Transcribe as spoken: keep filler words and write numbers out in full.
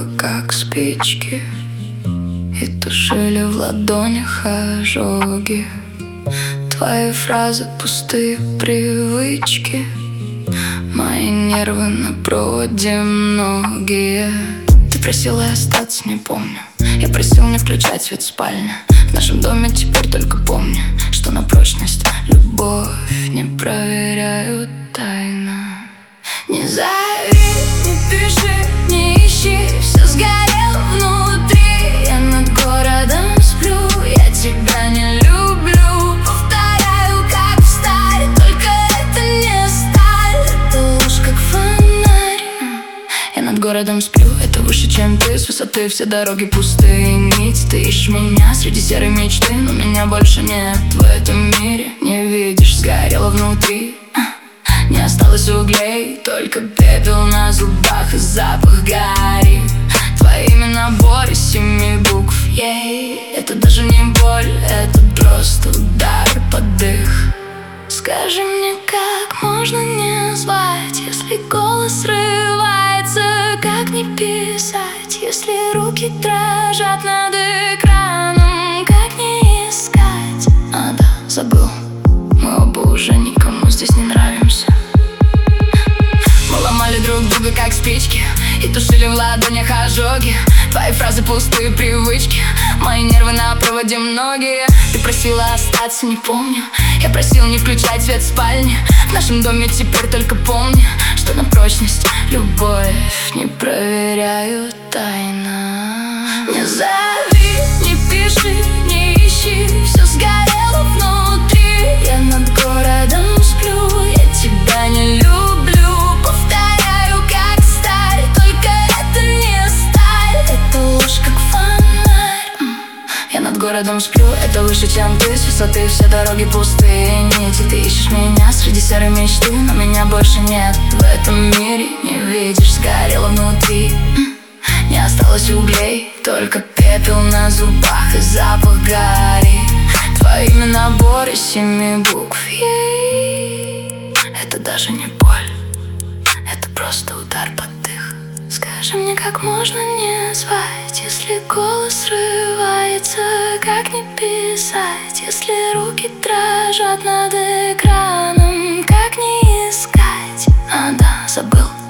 долго, как спички, и тушили в ладонях ожоги. Твои фразы пустые привычки, мои нервы на проводе многие. Ты просила остаться, не помню. Я просил не включать свет в спальне. В нашем доме теперь только помню, что на прочность любовь не проверяют тайно. Не зови, не пиши, не ищи, все сгорело внутри. Я над городом сплю, я тебя не люблю. Повторяю, как в старе, только это не сталь. Это ложь, как фонарь. Я над городом сплю, это выше, чем ты. С высоты все дороги пустые нити. Ты ищешь меня среди серой мечты, но меня больше нет в этом мире. Не видишь, сгорело внутри. Не осталось углей, только пепел на зубах и запах гари. Твои имена набор из семи букв, ей. Это даже не боль, это просто удар под дых. Скажи мне, как можно не звать, если голос срывается? Как не писать, если руки дрожат над экраном? Как не искать? А, да, забыл, мы оба уже никому здесь не нравимся. Мы ломали друг друга, как спички, и тушили в ладонях ожоги. Твои фразы пустые привычки, мои нервы на проводе многие. Ты просила остаться, не помню. Я просил не включать свет в спальне. В нашем доме теперь только помню, что на прочность любовь не проверяют тайно. Не зови, не пиши, не ищи, все сгорело внутри. Я над городом сплю, я тебя не люблю. Повторяю, как сталь, только это не сталь. Это ложь, как фонарь. Я над городом сплю, это выше, чем ты. С высоты все дороги пустые нити. Ты ищешь меня среди серой мечты, но меня больше нет в этом мире. Не видишь, сгорело внутри. Не осталось углей, только пепел на зубах и запах гари. Твои имена набор из семи букв, ей. Это даже не боль, это просто удар под дых. Скажи мне, как можно не звать, если голос срывается? Как не писать, если руки дрожат над экраном? Как не искать? А, да, забыл.